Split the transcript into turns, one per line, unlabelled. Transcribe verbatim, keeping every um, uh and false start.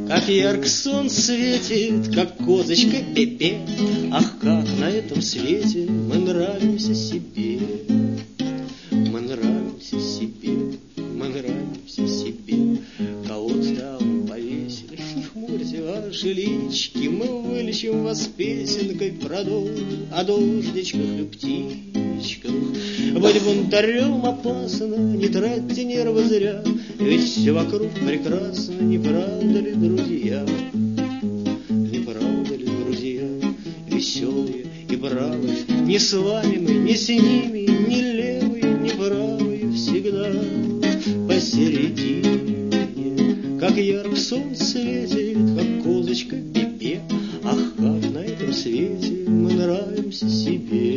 Как ярко солнце светит, как козочка Пепе. Ах, как на этом свете мы нравимся себе. Мы нравимся себе, мы нравимся себе. Кого-то там повесили, не хмурьте ваши лички. Мы вылечим вас песенкой про дождь, о дождичках и птичках. Быть бунтарем опасно, не тратьте нервы зря, ведь все вокруг прекрасно, не правда ли, друзья? Не правда ли, друзья? Веселые и бравые, не с вами мы, не с ними, не левые, не правые, всегда посередине. Как ярко солнце светит, как козочка Пепе. Ах, как на этом свете мы нравимся себе.